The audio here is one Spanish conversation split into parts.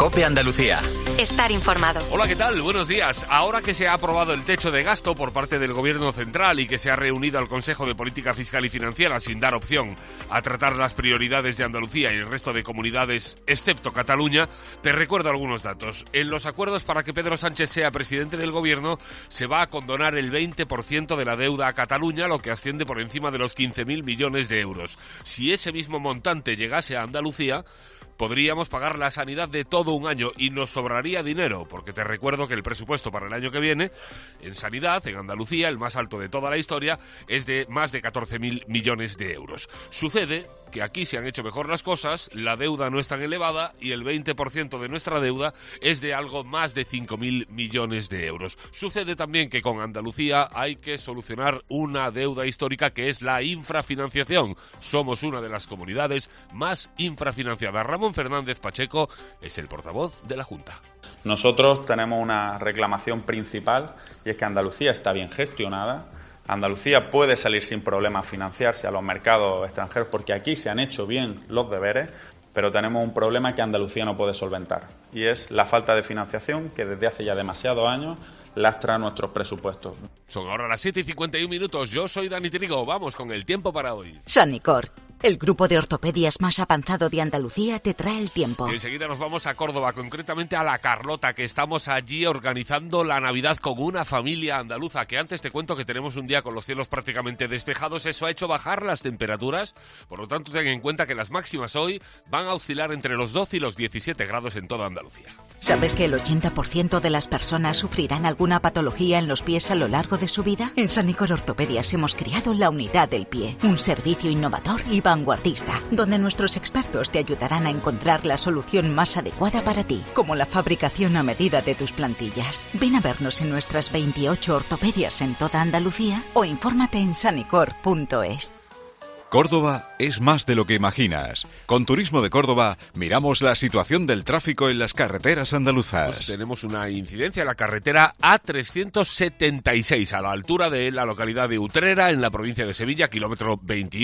COPE Andalucía. Estar informado. Hola, ¿qué tal? Buenos días. Ahora que se ha aprobado el techo de gasto por parte del Gobierno Central y que se ha reunido al Consejo de Política Fiscal y Financiera sin dar opción a tratar las prioridades de Andalucía y el resto de comunidades, excepto Cataluña, te recuerdo algunos datos. En los acuerdos para que Pedro Sánchez sea presidente del Gobierno, se va a condonar el 20% de la deuda a Cataluña, lo que asciende por encima de los 15.000 millones de euros. Si ese mismo montante llegase a Andalucía, podríamos pagar la sanidad de todo un año y nos sobraría dinero, porque te recuerdo que el presupuesto para el año que viene en sanidad, en Andalucía, el más alto de toda la historia, es de más de 14.000 millones de euros. Sucede que aquí se han hecho mejor las cosas, la deuda no es tan elevada y el 20% de nuestra deuda es de algo más de 5.000 millones de euros. Sucede también que con Andalucía hay que solucionar una deuda histórica que es la infrafinanciación. Somos una de las comunidades más infrafinanciadas. Ramón Fernández Pacheco es el portavoz de la Junta. Nosotros tenemos una reclamación principal y es que Andalucía está bien gestionada. Andalucía puede salir sin problemas a financiarse a los mercados extranjeros porque aquí se han hecho bien los deberes, pero tenemos un problema que Andalucía no puede solventar y es la falta de financiación que desde hace ya demasiados años lastra nuestros presupuestos. Son ahora las 7:51. Yo soy Dani Trigo. Vamos con el tiempo para hoy. Sanicor, el grupo de ortopedias más avanzado de Andalucía, te trae el tiempo. Y enseguida nos vamos a Córdoba, concretamente a La Carlota, que estamos allí organizando la Navidad con una familia andaluza, que antes te cuento que tenemos un día con los cielos prácticamente despejados. Eso ha hecho bajar las temperaturas, por lo tanto ten en cuenta que las máximas hoy van a oscilar entre los 12 y los 17 grados en toda Andalucía. ¿Sabes que el 80% de las personas sufrirán alguna patología en los pies a lo largo de su vida? En Sanicor Ortopedias hemos creado la unidad del pie, un servicio innovador y vanguardista, donde nuestros expertos te ayudarán a encontrar la solución más adecuada para ti, como la fabricación a medida de tus plantillas. Ven a vernos en nuestras 28 ortopedias en toda Andalucía o infórmate en sanicor.es. Córdoba es más de lo que imaginas. Con Turismo de Córdoba miramos la situación del tráfico en las carreteras andaluzas. Pues tenemos una incidencia en la carretera A376 a la altura de la localidad de Utrera, en la provincia de Sevilla, kilómetro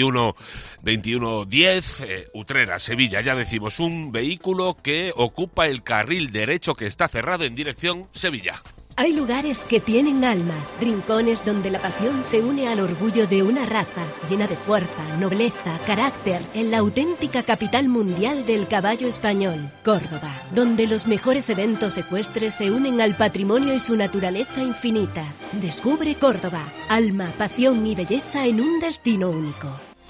2110, Utrera, Sevilla. Ya decimos, un vehículo que ocupa el carril derecho que está cerrado en dirección Sevilla. Hay lugares que tienen alma, rincones donde la pasión se une al orgullo de una raza, llena de fuerza, nobleza, carácter, en la auténtica capital mundial del caballo español, Córdoba, donde los mejores eventos ecuestres se unen al patrimonio y su naturaleza infinita. Descubre Córdoba, alma, pasión y belleza en un destino único.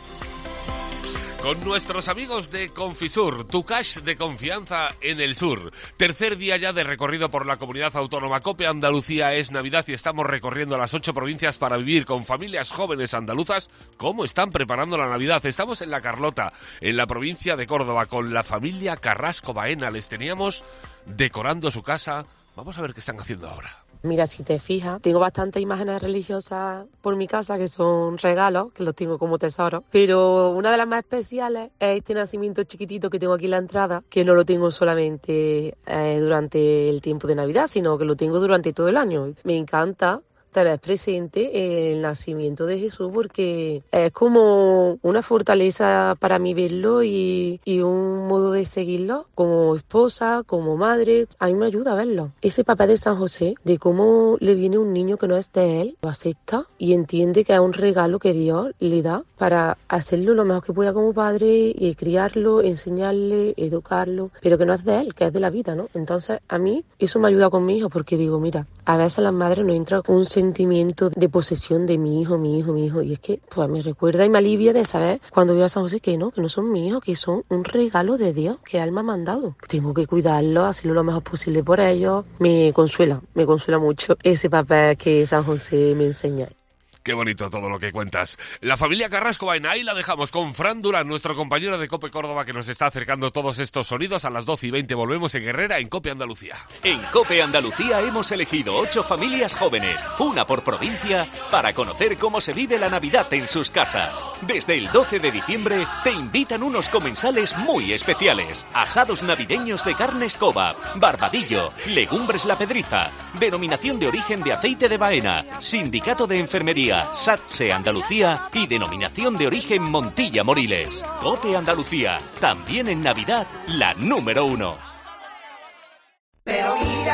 Con nuestros amigos de Confisur, tu cash de confianza en el sur. Tercer día ya de recorrido por la comunidad autónoma. COPE Andalucía es Navidad y estamos recorriendo las 8 provincias para vivir con familias jóvenes andaluzas cómo están preparando la Navidad. Estamos en La Carlota, en la provincia de Córdoba, con la familia Carrasco Baena. Les teníamos decorando su casa. Vamos a ver qué están haciendo ahora. Mira, si te fijas, tengo bastantes imágenes religiosas por mi casa que son regalos, que los tengo como tesoros, pero una de las más especiales es este nacimiento chiquitito que tengo aquí en la entrada, que no lo tengo solamente durante el tiempo de Navidad, sino que lo tengo durante todo el año. Me encanta tener presente el nacimiento de Jesús porque es como una fortaleza para mí verlo y un modo de seguirlo como esposa, como madre. A mí me ayuda a verlo. Ese papel de San José, de cómo le viene un niño que no es de él, lo acepta y entiende que es un regalo que Dios le da para hacerlo lo mejor que pueda como padre y criarlo, enseñarle, educarlo, pero que no es de él, que es de la vida, ¿no? Entonces a mí eso me ayuda con mi hijo porque digo, mira, a veces las madres nos entra un sentimiento de posesión de mi hijo, y es que pues me recuerda y me alivia de saber cuando veo a San José que no son mis hijos, que son un regalo de Dios que él me ha mandado. Tengo que cuidarlos, hacerlo lo mejor posible por ellos. Me consuela mucho ese papel que San José me enseña. Qué bonito todo lo que cuentas. La familia Carrasco Baena, ahí la dejamos con Fran Durán, nuestro compañero de COPE Córdoba, que nos está acercando todos estos sonidos. A las 12:20 volvemos en Herrera, en COPE Andalucía. En COPE Andalucía hemos elegido 8 familias jóvenes, una por provincia, para conocer cómo se vive la Navidad en sus casas. Desde el 12 de diciembre te invitan unos comensales muy especiales. Asados navideños de carne escoba, barbadillo, legumbres La Pedriza, denominación de origen de aceite de Baena, sindicato de enfermería, SATSE Andalucía y denominación de origen Montilla Moriles. COPE Andalucía, también en Navidad, la número 1.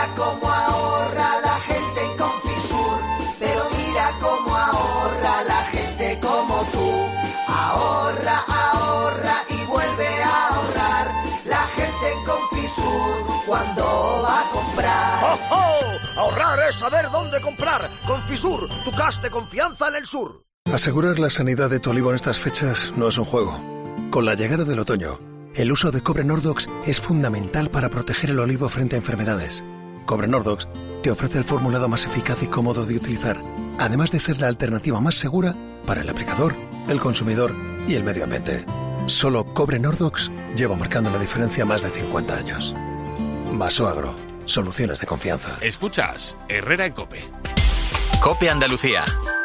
mira cómo ahorra la gente en Confisur, pero mira cómo ahorra la gente como tú. Ahorra, ahorra y vuelve a ahorrar la gente en Confisur cuando va a comprar. ¡Oh, oh! Ahorrar es saber dónde comprar. Confisur, tu gas de confianza en el sur. Asegurar la sanidad de tu olivo en estas fechas no es un juego. Con la llegada del otoño, el uso de cobre Nordox es fundamental para proteger el olivo frente a enfermedades. Cobre Nordox te ofrece el formulado más eficaz y cómodo de utilizar, además de ser la alternativa más segura para el aplicador, el consumidor y el medio ambiente. Solo Cobre Nordox lleva marcando la diferencia más de 50 años. Vasoagro, soluciones de confianza. Escuchas Herrera en COPE. COPE Andalucía.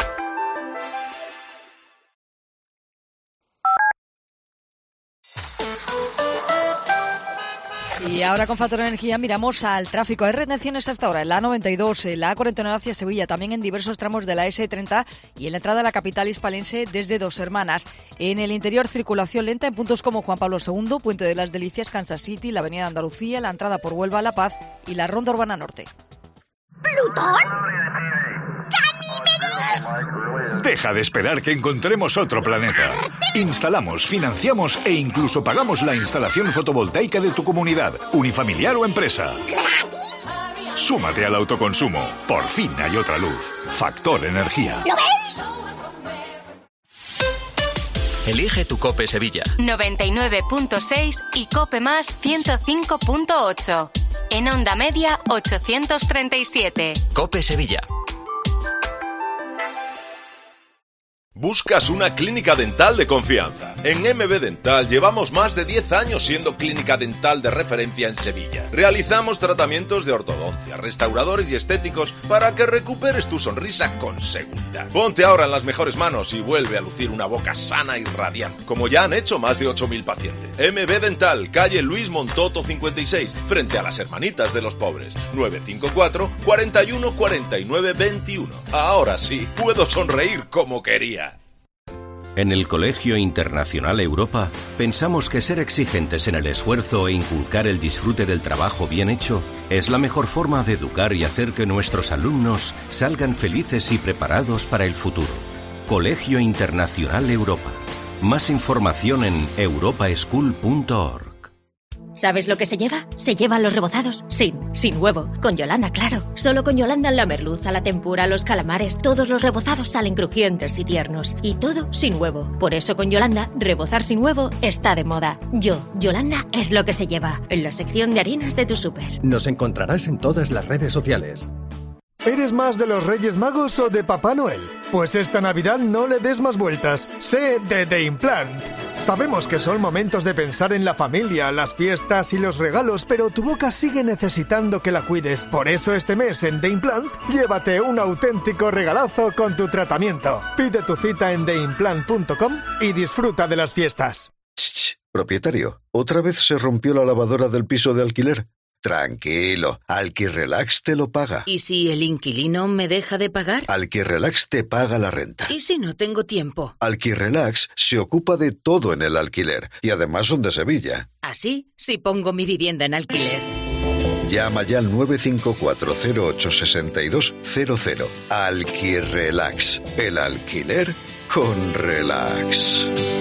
Y ahora con Factor Energía miramos al tráfico. Hay retenciones hasta ahora en la A92, en la A49 hacia Sevilla, también en diversos tramos de la S30 y en la entrada a la capital hispalense desde Dos Hermanas. En el interior, circulación lenta en puntos como Juan Pablo II, Puente de las Delicias, Kansas City, la Avenida Andalucía, la entrada por Huelva a La Paz y la Ronda Urbana Norte. ¿Plutón? Deja de esperar que encontremos otro planeta. Instalamos, financiamos e incluso pagamos la instalación fotovoltaica de tu comunidad, unifamiliar o empresa. Súmate al autoconsumo. Por fin hay otra luz. Factor Energía. ¿Lo veis? Elige tu COPE Sevilla. 99.6 y COPE más 105.8. En onda media 837. COPE Sevilla. ¿Buscas una clínica dental de confianza? En MB Dental llevamos más de 10 años siendo clínica dental de referencia en Sevilla. Realizamos tratamientos de ortodoncia, restauradores y estéticos para que recuperes tu sonrisa con seguridad. Ponte ahora en las mejores manos y vuelve a lucir una boca sana y radiante, como ya han hecho más de 8.000 pacientes. MB Dental, calle Luis Montoto 56, frente a las Hermanitas de los Pobres. 954 41 49 21. Ahora sí, puedo sonreír como quería. En el Colegio Internacional Europa pensamos que ser exigentes en el esfuerzo e inculcar el disfrute del trabajo bien hecho es la mejor forma de educar y hacer que nuestros alumnos salgan felices y preparados para el futuro. Colegio Internacional Europa. Más información en europaschool.org. ¿Sabes lo que se lleva? Se llevan los rebozados sin huevo. Con Yolanda, claro. Solo con Yolanda la merluza, la tempura, los calamares, todos los rebozados salen crujientes y tiernos. Y todo sin huevo. Por eso con Yolanda, rebozar sin huevo está de moda. Yolanda es lo que se lleva. En la sección de harinas de tu súper. Nos encontrarás en todas las redes sociales. ¿Eres más de los Reyes Magos o de Papá Noel? Pues esta Navidad no le des más vueltas. Sé de The Implant. Sabemos que son momentos de pensar en la familia, las fiestas y los regalos, pero tu boca sigue necesitando que la cuides. Por eso este mes en The Implant, llévate un auténtico regalazo con tu tratamiento. Pide tu cita en theimplant.com y disfruta de las fiestas. Propietario, ¿otra vez se rompió la lavadora del piso de alquiler? Tranquilo, Alquirrelax te lo paga. ¿Y si el inquilino me deja de pagar? Alquirrelax te paga la renta. ¿Y si no tengo tiempo? Alquirrelax se ocupa de todo en el alquiler y además son de Sevilla. ¿Así? Si pongo mi vivienda en alquiler. Llama ya al 954-08-6200. Alquirrelax, el alquiler con relax.